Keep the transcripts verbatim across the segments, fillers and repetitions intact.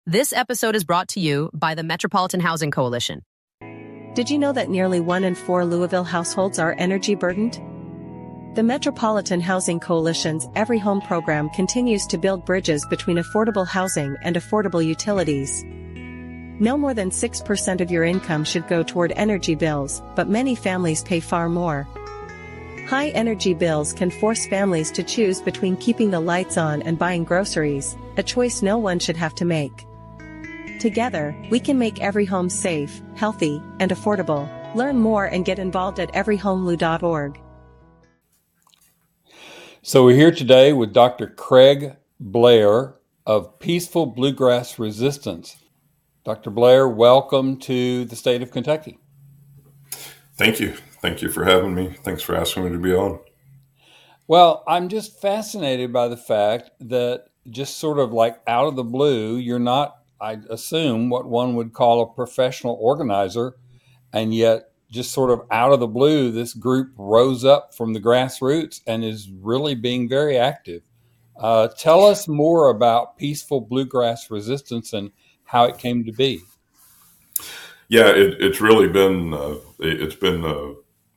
This episode is brought to you by the Metropolitan Housing Coalition. Did you know that nearly one in four Louisville households are energy burdened? The Metropolitan Housing Coalition's Every Home program continues to build bridges between affordable housing and affordable utilities. No more than six percent of your income should go toward energy bills, but many families pay far more. High energy bills can force families to choose between keeping the lights on and buying groceries, a choice no one should have to make. Together, we can make every home safe, healthy, and affordable. Learn more and get involved at every home lou dot org. So we're here today with Doctor Craig Blair of Peaceful Bluegrass Resistance. Doctor Blair, welcome to the state of Kentucky. Thank you. Thank you for having me. Thanks for asking me to be on. Well, I'm just fascinated by the fact that just sort of like out of the blue, you're not, I assume, what one would call a professional organizer, and yet just sort of out of the blue, this group rose up from the grassroots and is really being very active. Uh, tell us more about Peaceful Bluegrass Resistance and how it came to be. Yeah, it, it's really been, uh, it, it's been, uh,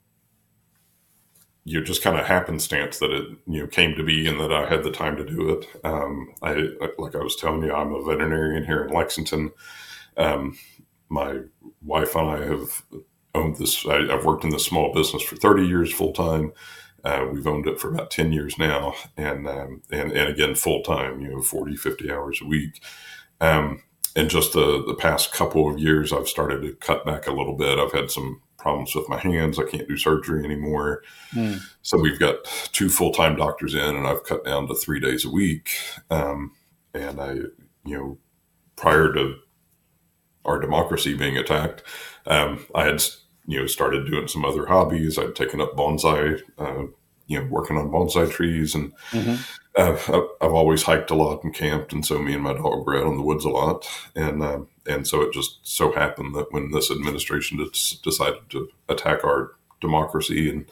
you know, just kind of happenstance that it, you know, came to be and that I had the time to do it. Um, I, like I was telling you, I'm a veterinarian here in Lexington. Um, my wife and I have owned this, I, I've worked in this small business for thirty years full time. Uh, we've owned it for about ten years now. And, um, and, and again, full time, you know, forty, fifty hours a week. Um, and just the, the past couple of years, I've started to cut back a little bit. I've had some problems with my hands. I can't do surgery anymore. Mm. So we've got two full-time doctors in, and I've cut down to three days a week. Um, and I, you know, prior to our democracy being attacked, um, I had, you know, started doing some other hobbies. I'd taken up bonsai, uh, you know, working on bonsai trees, and mm-hmm. uh, I've always hiked a lot and camped. And so me and my dog were out in the woods a lot. And, uh, and so it just so happened that when this administration decided to attack our democracy, and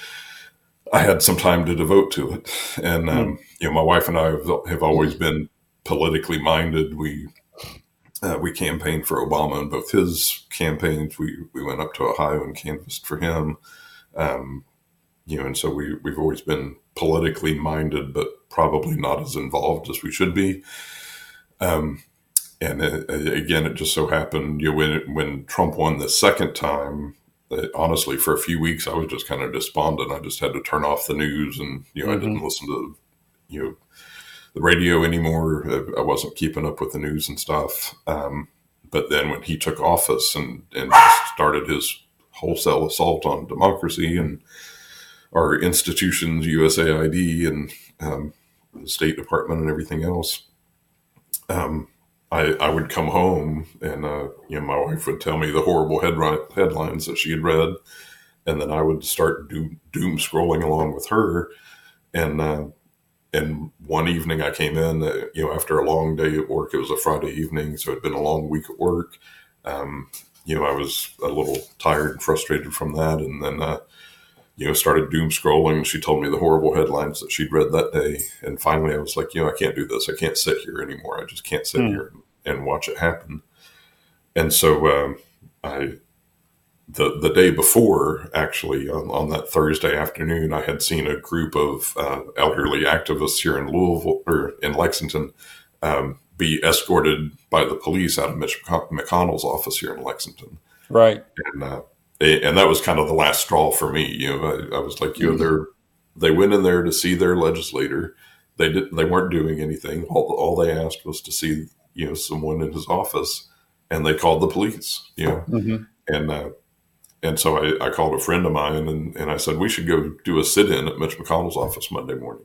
I had some time to devote to it. And, um, mm-hmm. you know, my wife and I have, have always been politically minded. We, uh, we campaigned for Obama in both his campaigns. We, we went up to Ohio and canvassed for him. Um, You know, and so we, we've always been politically minded, but probably not as involved as we should be. Um, and it, again, it just so happened, you know, when, when Trump won the second time, it, honestly, for a few weeks, I was just kind of despondent. I just had to turn off the news, and, you know, mm-hmm. I didn't listen to, you know, the radio anymore. I, I wasn't keeping up with the news and stuff. Um, but then when he took office and, and started his wholesale assault on democracy and our institutions, U S A I D and um, the State Department and everything else, um, I, I would come home and, uh, you know, my wife would tell me the horrible headline, headlines that she had read. And then I would start doom, doom scrolling along with her. And, uh, and one evening I came in, uh, you know, after a long day at work. It was a Friday evening, so it'd been a long week at work. Um, you know, I was a little tired and frustrated from that. And then, uh, you know, started doom scrolling. She told me the horrible headlines that she'd read that day. And finally I was like, you know, I can't do this. I can't sit here anymore. I just can't sit mm. here and watch it happen. And so um, I, the, the day before, actually, on, on that Thursday afternoon, I had seen a group of uh, elderly activists here in Louisville, or in Lexington, um, be escorted by the police out of Mitch McConnell's office here in Lexington. Right. And, uh, And that was kind of the last straw for me. You know, I, I was like, you know, they're, they went in there to see their legislator. They didn't, they weren't doing anything. All, all they asked was to see, you know, someone in his office, and they called the police, you know, mm-hmm. and, uh, and so I, I called a friend of mine, and, and I said, we should go do a sit-in at Mitch McConnell's office Monday morning.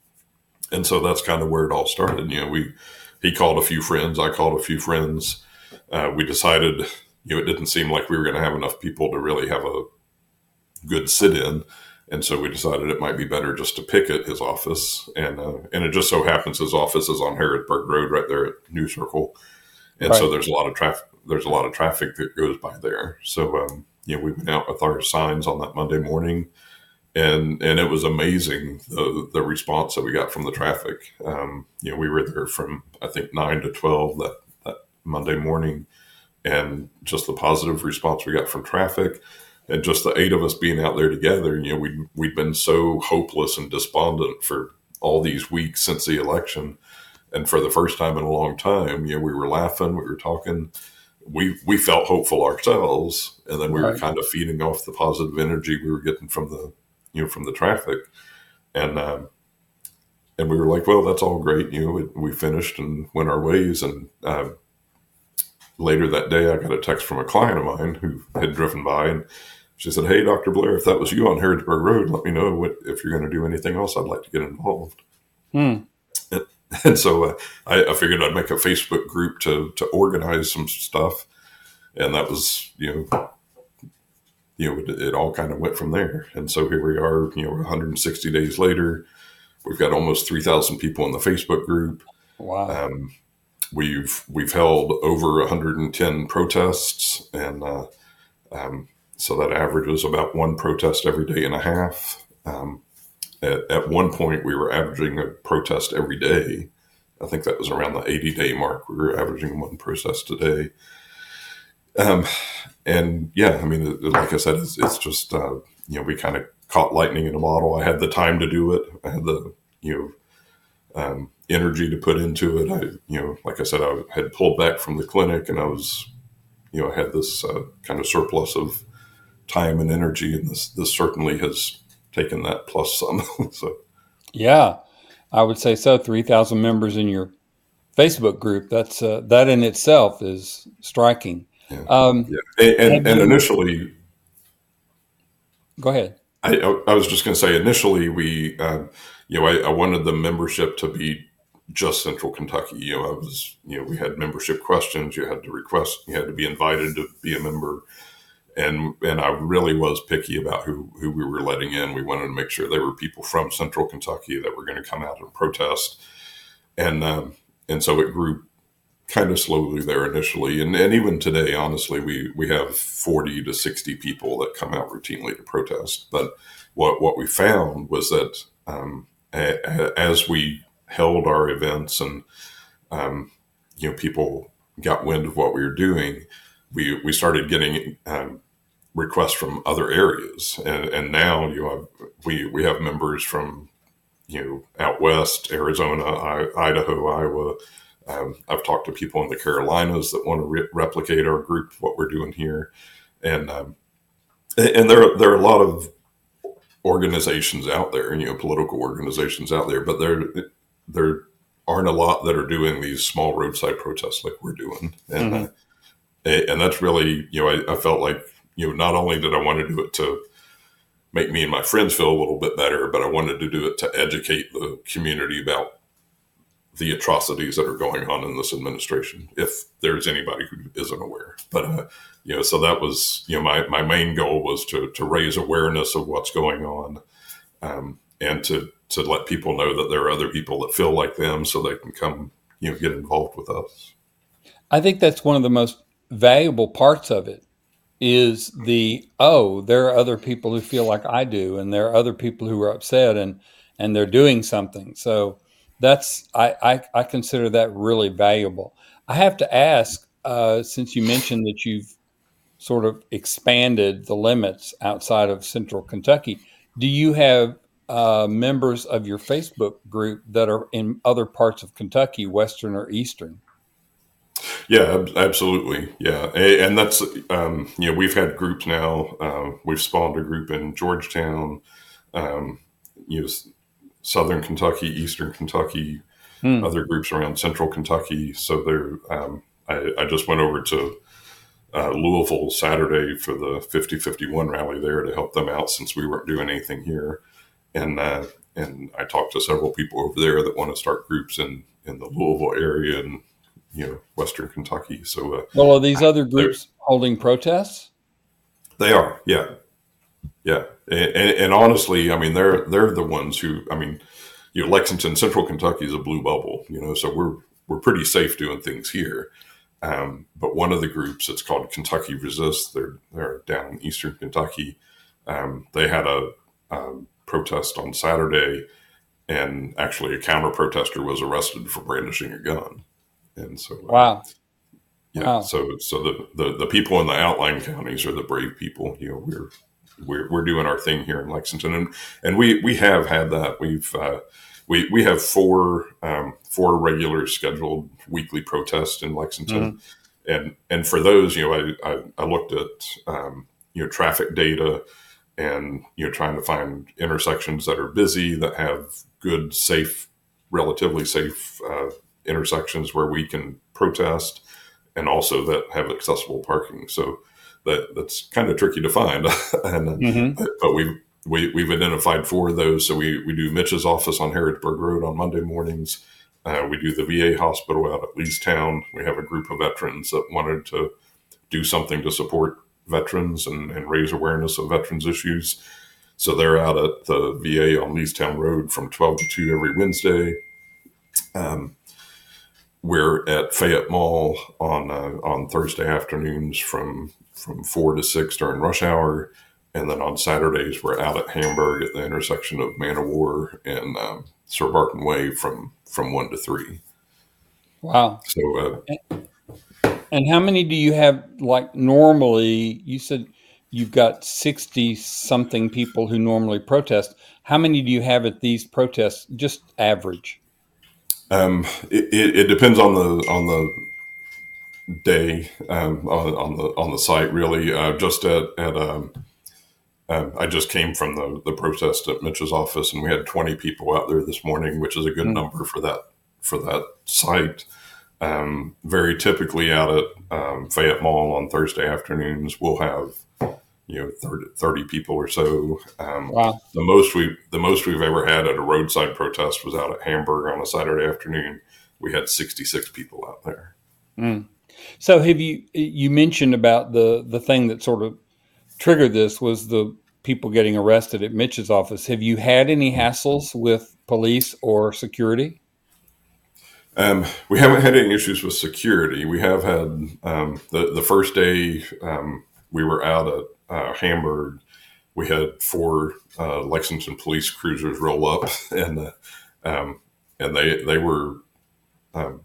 And so that's kind of where it all started. You know, we, he called a few friends. I called a few friends. Uh, we decided, you know, it didn't seem like we were going to have enough people to really have a good sit-in. And so we decided it might be better just to pick at his office. And uh, and it just so happens his office is on Harrisburg Road right there at New Circle. And right. so there's a lot of traffic, there's a lot of traffic that goes by there. So, um, you know, we went out with our signs on that Monday morning, and, and it was amazing, the, the response that we got from the traffic. Um, you know, we were there from, I think, nine to twelve that, that Monday morning, and just the positive response we got from traffic, and just the eight of us being out there together. You know, we we'd, we'd been so hopeless and despondent for all these weeks since the election, and for the first time in a long time, you know, we were laughing, we were talking, we we felt hopeful ourselves, and then we Right. were kind of feeding off the positive energy we were getting from the you know from the traffic, and um, and we were like, well, that's all great. You know, we, we finished and went our ways, and uh, later that day, I got a text from a client of mine who had driven by, and she said, "Hey, Doctor Blair, if that was you on Harrodsburg Road, let me know what, if you're going to do anything else. I'd like to get involved." Hmm. And, and so uh, I, I figured I'd make a Facebook group to to organize some stuff, and that was you know you know it, it all kind of went from there. And so here we are, you know, one hundred sixty days later. We've got almost three thousand people in the Facebook group. Wow. Um, we've we've held over one hundred ten protests, and uh, um, so that averages about one protest every day and a half. Um, at, at one point, we were averaging a protest every day. I think that was around the eighty day mark. We were averaging one protest a day. Um, and yeah, I mean, like I said, it's, it's just, uh, you know, we kind of caught lightning in a bottle. I had the time to do it. I had the, you know, um, energy to put into it. I, you know, like I said, I had pulled back from the clinic, and I was, you know, I had this uh, kind of surplus of time and energy, and this, this certainly has taken that plus some. So, Yeah, I would say so. three thousand members in your Facebook group. That's uh, that in itself is striking. yeah. Um, yeah. And, and, and you, initially, go ahead. I, I was just going to say, initially we, uh, you know, I, I wanted the membership to be just Central Kentucky. You know, I was, you know, we had membership questions. You had to request, you had to be invited to be a member. And, and I really was picky about who, who we were letting in. We wanted to make sure they were people from Central Kentucky that were going to come out and protest. And, um, and so it grew kind of slowly there initially. And, and even today, honestly, we, we have forty to sixty people that come out routinely to protest. But what, what we found was that, um, a, a, as we held our events and, um, you know, people got wind of what we were doing, we, we started getting, um, requests from other areas. And, and now, you know, we, we have members from, you know, out west, Arizona, I, Idaho, Iowa. Um, I've talked to people in the Carolinas that want to re- replicate our group, what we're doing here. And, um, and there, there are a lot of organizations out there, you know, political organizations out there, but there, there aren't a lot that are doing these small roadside protests like we're doing. And, mm-hmm. uh, and that's really, you know, I, I felt like, you know, not only did I want to do it to make me and my friends feel a little bit better, but I wanted to do it to educate the community about the atrocities that are going on in this administration, if there's anybody who isn't aware. But, uh, you know, so that was, you know, my, my main goal was to, to raise awareness of what's going on, um, and to, to let people know that there are other people that feel like them, so they can come, you know, get involved with us. I think that's one of the most valuable parts of it is the, oh, there are other people who feel like I do, and there are other people who are upset, and, and they're doing something. So that's, I, I, I consider that really valuable. I have to ask, uh, since you mentioned that you've sort of expanded the limits outside of Central Kentucky, do you have uh, members of your Facebook group that are in other parts of Kentucky, Western or Eastern? Yeah, absolutely. Yeah. And that's, um, you know, we've had groups now. Uh, we've spawned a group in Georgetown, um, you know, Southern Kentucky, Eastern Kentucky, hmm. other groups around Central Kentucky. So there, um, I, I just went over to uh, Louisville Saturday for the fifty fifty-one rally there to help them out, since we weren't doing anything here. And, uh, and I talked to several people over there that want to start groups in, in the Louisville area and, you know, Western Kentucky. So, uh, well, are these other groups holding protests? They are. Yeah. Yeah. And, and, and honestly, I mean, they're, they're the ones who, I mean, you know, Lexington, Central Kentucky is a blue bubble, you know, so we're, we're pretty safe doing things here. Um, but one of the groups, it's called Kentucky Resist. They're, they're down in Eastern Kentucky. Um, they had a, um, protest on Saturday, and actually a counter protester was arrested for brandishing a gun. And so, uh, wow. Yeah. Wow. So, so the, the, the people in the outlying counties are the brave people. You know, we're, we're, we're doing our thing here in Lexington, and, and we, we have had that. We've, uh, we, we have four, um, four regular scheduled weekly protests in Lexington. Mm-hmm. And, and for those, you know, I, I, I looked at, um, you know, traffic data and, you know, trying to find intersections that are busy, that have good, safe, relatively safe, uh, intersections where we can protest, and also that have accessible parking. So that that's kind of tricky to find. and mm-hmm. but, but we've we, we've identified four of those. So we we do Mitch's office on Harrodsburg Road on Monday mornings. Uh, we do the V A hospital out at Leestown. We have a group of veterans that wanted to do something to support veterans and, and raise awareness of veterans issues. So they're out at the V A on Leestown Road from twelve to two every Wednesday. Um, We're at Fayette Mall on uh, on Thursday afternoons from from four to six during rush hour, and then on Saturdays we're out at Hamburg at the intersection of Man of War and um, Sir Barton Way from from one to three. Wow! So, uh, and, and how many do you have? Like normally, you said you've got sixty something people who normally protest. How many do you have at these protests? Just average. Um, it, it, it depends on the on the day, um, on, on the on the site. Really, uh, just at at um, uh, I just came from the the protest at Mitch's office, and we had twenty people out there this morning, which is a good mm-hmm. number for that for that site. Um, very typically out at um, Fayette Mall on Thursday afternoons, we'll have you know thirty, thirty people or so. Um, wow. The most we the most we've ever had at a roadside protest was out at Hamburg on a Saturday afternoon. We had sixty-six people out there. Mm. So have you you mentioned about the the thing that sort of triggered this was the people getting arrested at Mitch's office. Have you had any hassles with police or security? Um, we haven't had any issues with security. We have had um, the the first day um, we were out at Uh, Hamburg, we had four uh, Lexington police cruisers roll up, and uh, um, and they they were um,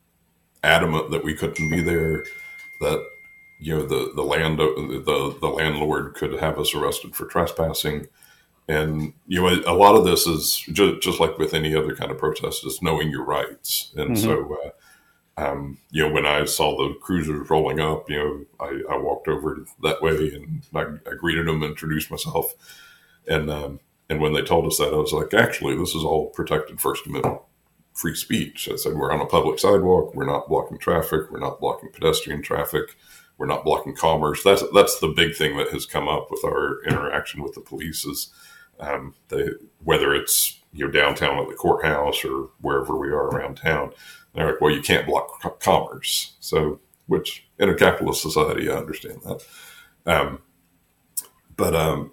adamant that we couldn't be there. That you know the the land the the landlord could have us arrested for trespassing, and you know a lot of this is just just like with any other kind of protest, is knowing your rights, and mm-hmm. so. Uh, Um, you know, when I saw the cruisers rolling up, you know, I, I walked over that way and I, I greeted them, introduced myself. And, um, and when they told us that, I was like, actually, this is all protected First Amendment free speech. I said, we're on a public sidewalk. We're not blocking traffic. We're not blocking pedestrian traffic. We're not blocking commerce. That's, that's the big thing that has come up with our interaction with the police is, um, they, whether it's, you know, downtown at the courthouse or wherever we are around town. They're like, well, you can't block co- commerce. So, which in a capitalist society, I understand that. Um, but um,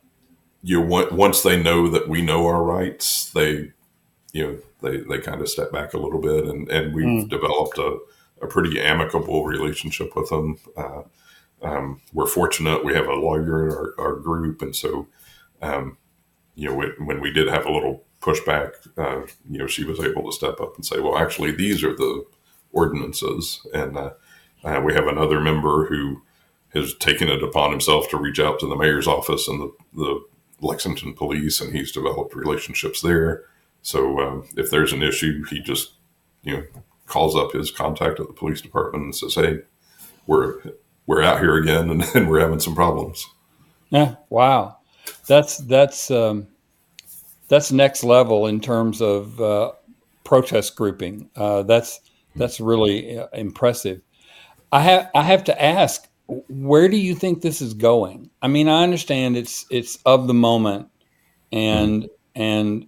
you know, once they know that we know our rights, they, you know, they, they kind of step back a little bit, and, and we've mm. developed a, a pretty amicable relationship with them. Uh, um, we're fortunate we have a lawyer in our, our group, and so, um, you know, when, when we did have a little pushback, uh, you know, she was able to step up and say, well, actually, these are the ordinances. And uh, uh, we have another member who has taken it upon himself to reach out to the mayor's office and the, the Lexington police, and he's developed relationships there. So um, if there's an issue, he just, you know, calls up his contact at the police department and says, hey, we're we're out here again and, and we're having some problems. Yeah. Wow. That's, that's, um, That's next level in terms of uh, protest grouping. Uh, that's that's really uh, impressive. I have I have to ask, where do you think this is going? I mean, I understand it's it's of the moment, and and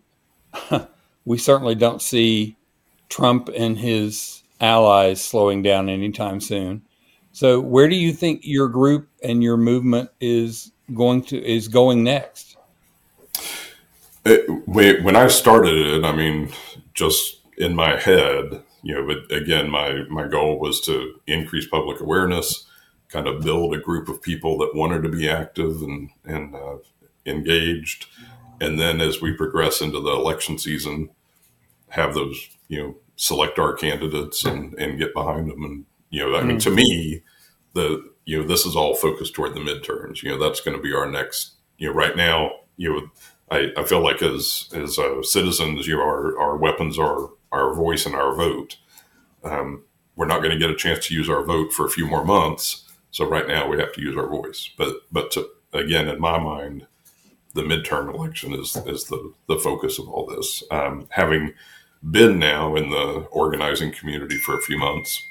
we certainly don't see Trump and his allies slowing down anytime soon. So, where do you think your group and your movement is going to is going next? It, when I started it, I mean, just in my head, you know, but again, my, my goal was to increase public awareness, kind of build a group of people that wanted to be active and, and uh, engaged. And then as we progress into the election season, have those, you know, select our candidates and, and get behind them and, You know, I mean, to me, the you know this is all focused toward the midterms. You know, that's going to be our next. You know, right now, you know, I, I feel like as as uh, citizens, you know, our our weapons are our voice and our vote. Um, we're not going to get a chance to use our vote for a few more months. So right now we have to use our voice. But but to, again, in my mind, the midterm election is is the the focus of all this. Um, having been now in the organizing community for a few months,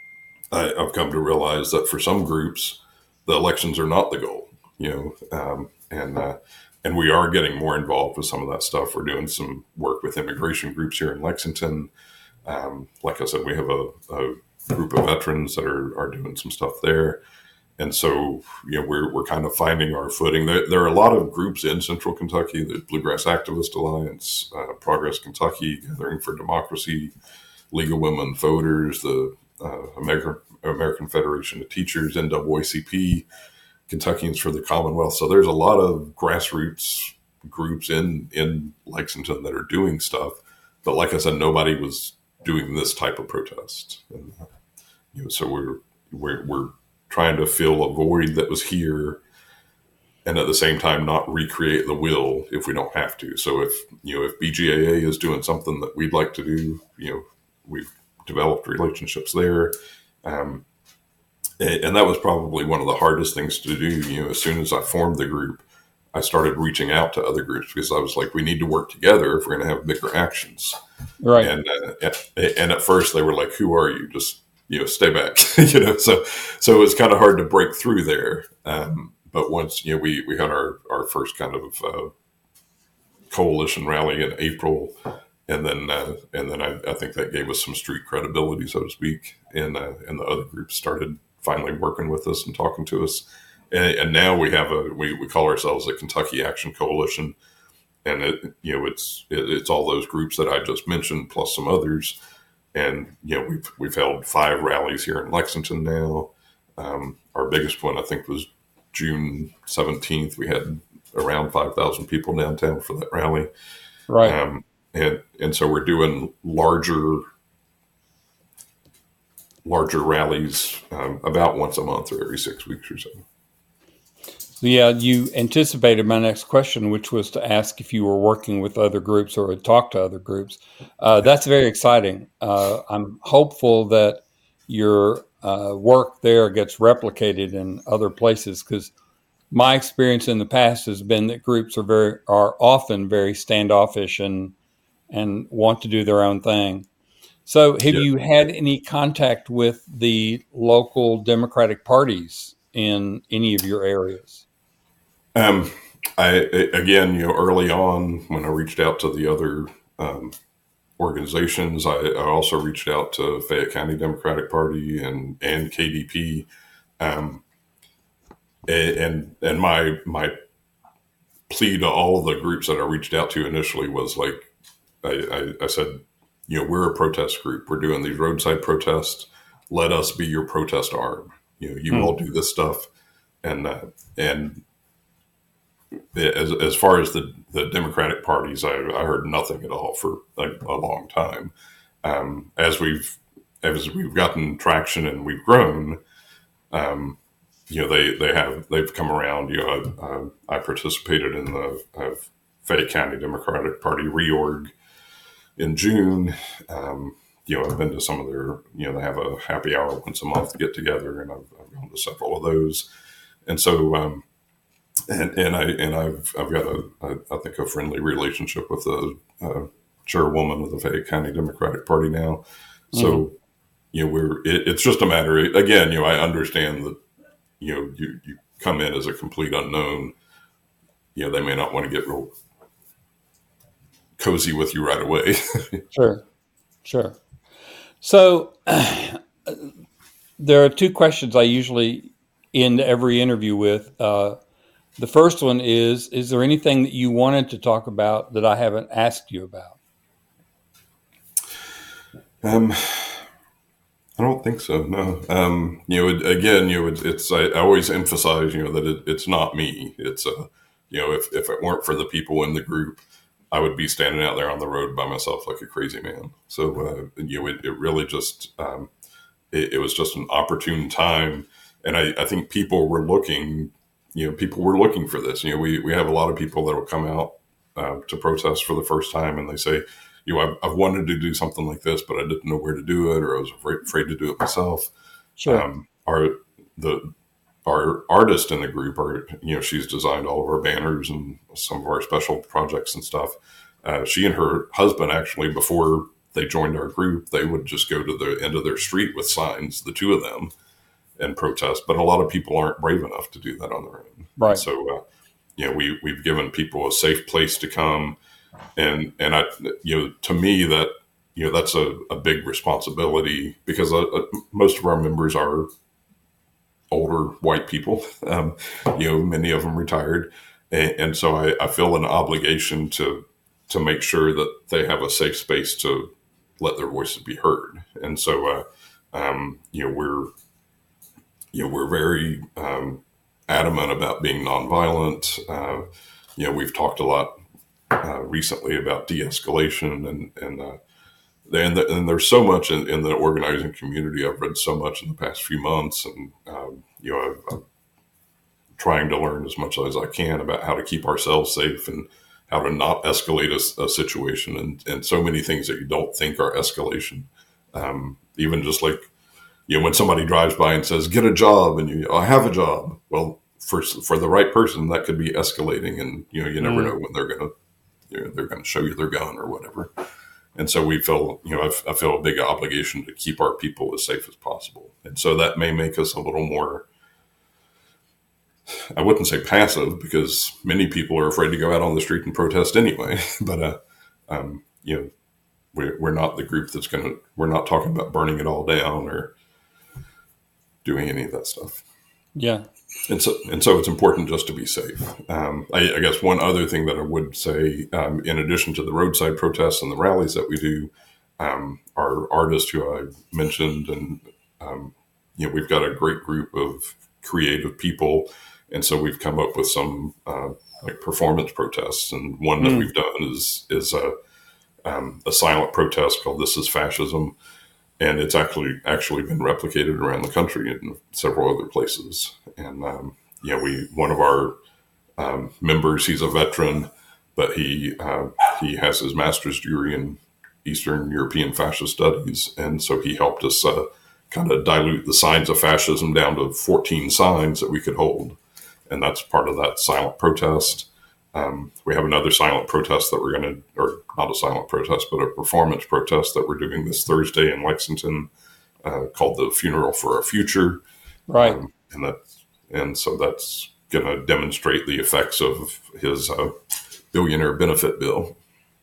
I, I've come to realize that for some groups, the elections are not the goal. You know, um, and uh, and we are getting more involved with some of that stuff. We're doing some work with immigration groups here in Lexington. Um, like I said, we have a, a group of veterans that are, are doing some stuff there. And so, you know, we're, we're kind of finding our footing. There, there are a lot of groups in Central Kentucky, the Bluegrass Activist Alliance, uh, Progress Kentucky, Gathering for Democracy, League of Women Voters, the uh, American, American Federation of Teachers, N double A C P, Kentuckians for the Commonwealth. So there's a lot of grassroots groups in, in Lexington that are doing stuff. But like I said, nobody was doing this type of protest. And, you know, so we're, we're, we're trying to fill a void that was here and at the same time not recreate the wheel if we don't have to. So if, you know, if B G A A is doing something that we'd like to do, you know, we've developed relationships there. Um, and, and that was probably one of the hardest things to do. You know, as soon as I formed the group, I started reaching out to other groups because I was like, we need to work together if we're going to have bigger actions. Right. And, uh, and at first they were like, who are you? Just, you know, stay back, you know? So, so it was kind of hard to break through there. Um, but once, you know, we, we had our, our first kind of, uh, coalition rally in April. And then, uh, and then I, I think that gave us some street credibility, so to speak. And, uh, and the other groups started finally working with us and talking to us. And, and now we have a, we, we call ourselves a Kentucky Action Coalition. And it, you know, it's, it, it's all those groups that I just mentioned, plus some others. And, you know, we've, we've held five rallies here in Lexington now. Um, our biggest one, I think, was June seventeenth. We had around five thousand people downtown for that rally. Right. Um, and, and so we're doing larger, larger rallies um, about once a month or every six weeks or so. Yeah, you anticipated my next question, which was to ask if you were working with other groups or had talked to other groups. Uh, that's very exciting. Uh, I'm hopeful that your uh, work there gets replicated in other places, because my experience in the past has been that groups are very are often very standoffish and and want to do their own thing. So, have Yeah. you had any contact with the local Democratic parties in any of your areas? Um, I, again, you know, early on when I reached out to the other um, organizations, I, I also reached out to Fayette County Democratic Party and, and K D P. Um, and, and my, my plea to all of the groups that I reached out to initially was like, I, I, I said, you know, we're a protest group. We're doing these roadside protests. Let us be your protest arm. You know, you Hmm. all do this stuff. And, uh, and, As as far as the, the Democratic parties, I, I heard nothing at all for a, a long time. Um, as we've as we've gotten traction and we've grown, um, you know, they, they have they've come around. You know, I, I, I participated in the uh, Fayette County Democratic Party reorg in June. Um, you know, I've been to some of their. You know, they have a happy hour once a month to get together, and I've, I've gone to several of those. And so. Um, And and I and I've I've got a, a I think a friendly relationship with the uh, chairwoman of the Fayette County Democratic Party now. So mm-hmm. you know we're it, it's just a matter again. You know I understand that you know you, you come in as a complete unknown. You know they may not want to get real cozy with you right away. Sure, sure. So there are two questions I usually end every interview with. Uh, The first one is, is there anything that you wanted to talk about that I haven't asked you about? Um, I don't think so. No. Um, you know, it, again, you know, it, it's, I, I always emphasize, you know, that it, it's not me. It's, uh, you know, if, if it weren't for the people in the group, I would be standing out there on the road by myself like a crazy man. So, uh, you know, it, it really just, um, it, it was just an opportune time. And I, I think people were looking, you know, people were looking for this. You know, we, we have a lot of people that will come out uh, to protest for the first time, and they say, you know, I've, I've wanted to do something like this, but I didn't know where to do it, or I was afraid, afraid to do it myself. Sure. Um, our the our artist in the group, are you know, she's designed all of our banners and some of our special projects and stuff. Uh, she and her husband, actually, before they joined our group, they would just go to the end of their street with signs, the two of them, and protest. But a lot of people aren't brave enough to do that on their own. Right. So, uh, you know, we we've given people a safe place to come, and and I, you know, to me that you know that's a, a big responsibility, because uh, most of our members are older white people. Um, you know, many of them retired, and, and so I, I feel an obligation to to make sure that they have a safe space to let their voices be heard. And so, uh, um, you know, we're you know we're very um, adamant about being nonviolent. Uh, you know, we've talked a lot uh, recently about de-escalation, and and uh, and, the, and there's so much in, in the organizing community. I've read so much in the past few months, and um, you know, I've, I'm trying to learn as much as I can about how to keep ourselves safe and how to not escalate a, a situation, and, and so many things that you don't think are escalation. Um, even just like, you know, when somebody drives by and says, get a job, and you, I have a job. Well, for, for the right person, that could be escalating, and, you know, you never mm. know when they're going to, you know, they're going to show you their gun or whatever. And so we feel, you know, I, I feel a big obligation to keep our people as safe as possible. And so that may make us a little more, I wouldn't say passive, because many people are afraid to go out on the street and protest anyway. But, uh, um, you know, we're, we're not the group that's going to, we're not talking about burning it all down or doing any of that stuff. Yeah. And so, and so it's important just to be safe. Um, I, I guess one other thing that I would say, um, in addition to the roadside protests and the rallies that we do, um, our artist who I mentioned, and, um, you know, we've got a great group of creative people. And so we've come up with some uh, like performance protests, and one that mm. we've done is is a um, a silent protest called "This Is Fascism," and it's actually actually been replicated around the country in several other places. And um, yeah, we one of our um, members, he's a veteran, but he uh, he has his master's degree in Eastern European fascist studies, and so he helped us uh, kind of dilute the signs of fascism down to fourteen signs that we could hold. And that's part of that silent protest. Um, we have another silent protest that we're going to, or not a silent protest, but a performance protest that we're doing this Thursday in Lexington, uh, called the Funeral for Our Future. Right. Um, and that, and so that's going to demonstrate the effects of his uh, billionaire benefit bill.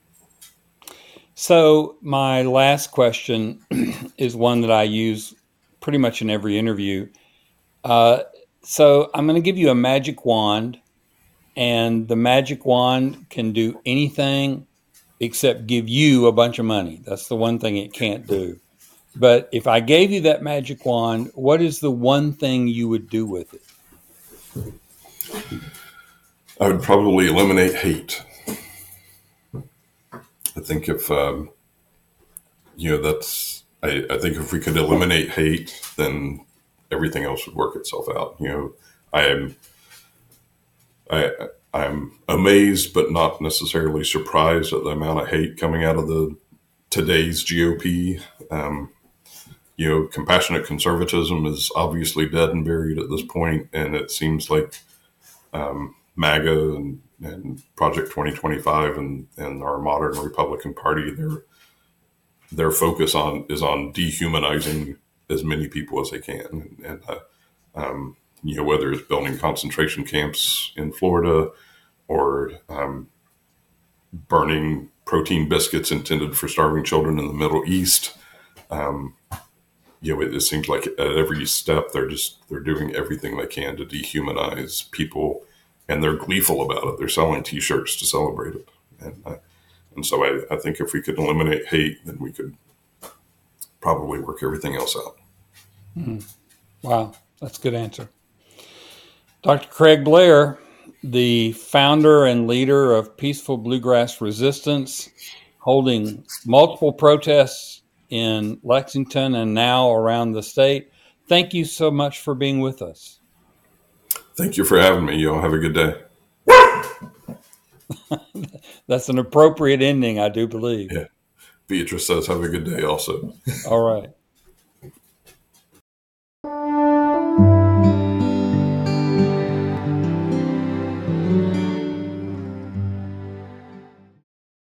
So my last question is one that I use pretty much in every interview. Uh, So I'm going to give you a magic wand, and the magic wand can do anything except give you a bunch of money. That's the one thing it can't do. But if I gave you that magic wand, what is the one thing you would do with it? I would probably eliminate hate. I think if, um, you know, that's, I, I think if we could eliminate hate, then everything else would work itself out. You know, I am, I, I'm amazed, but not necessarily surprised at the amount of hate coming out of the today's G O P. Um, you know, compassionate conservatism is obviously dead and buried at this point, and it seems like um, MAGA and, and Project twenty twenty-five and, and our modern Republican Party, their their focus on is on dehumanizing as many people as they can. And, and uh, um, you know, whether it's building concentration camps in Florida or um, burning protein biscuits intended for starving children in the Middle East, um, you know, it, it seems like at every step they're just, they're doing everything they can to dehumanize people, and they're gleeful about it. They're selling t-shirts to celebrate it. And, uh, and so I, I think if we could eliminate hate, then we could probably work everything else out. Mm. Wow, that's a good answer. Doctor Craig Blair, the founder and leader of Peaceful Bluegrass Resistance, holding multiple protests in Lexington and now around the state. Thank you so much for being with us. Thank you for having me. Y'all have a good day. That's an appropriate ending, I do believe. Yeah. Beatrice says have a good day also. All right.